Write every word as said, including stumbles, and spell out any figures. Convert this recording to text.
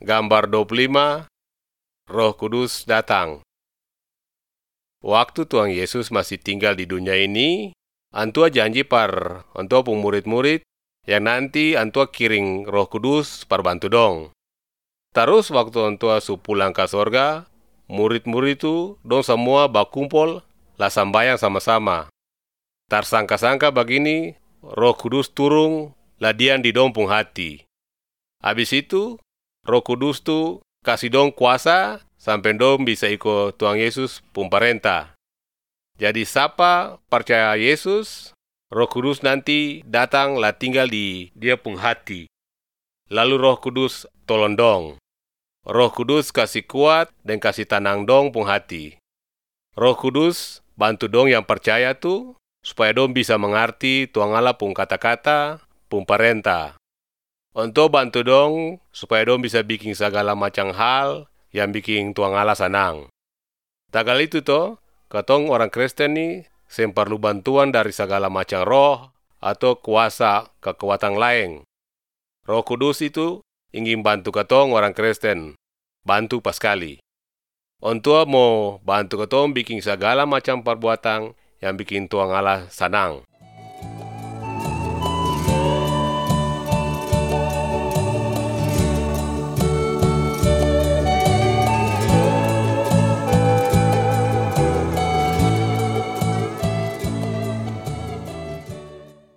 Gambar dua puluh lima, Roh Kudus datang. Waktu Tuhan Yesus masih tinggal di dunia ini, Antua janji par Antua pung murid-murid yang nanti Antua kiring Roh Kudus par bantu dong. Terus waktu Antua su pulang ke sorga, murid-murid itu dong semua bakumpul lah sambayang sama-sama. Tarsangka-sangka begini, Roh Kudus turun lah diam di dong pung hati. Habis itu, Roh Kudus tu kasih dong kuasa sampai dong bisa ikut Tuhan Yesus pung perintah. Jadi siapa percaya Yesus, Roh Kudus nanti datang lah tinggal di dia pung hati. Lalu Roh Kudus tolong dong. Roh Kudus kasih kuat dan kasih tenang dong pung hati. Roh Kudus bantu dong yang percaya tu supaya dong bisa mengerti Tuhan Allah pung kata-kata, pung perintah. Untuk bantu dong supaya dong bisa bikin segala macam hal yang bikin Tuhan Allah senang. Tagal itu toh, katong orang Kristen nih sem perlu bantuan dari segala macam roh atau kuasa kekuatan lain. Roh Kudus itu ingin bantu katong orang Kristen, bantu paskali. Untuk mau bantu katong bikin segala macam perbuatan yang bikin Tuhan Allah senang.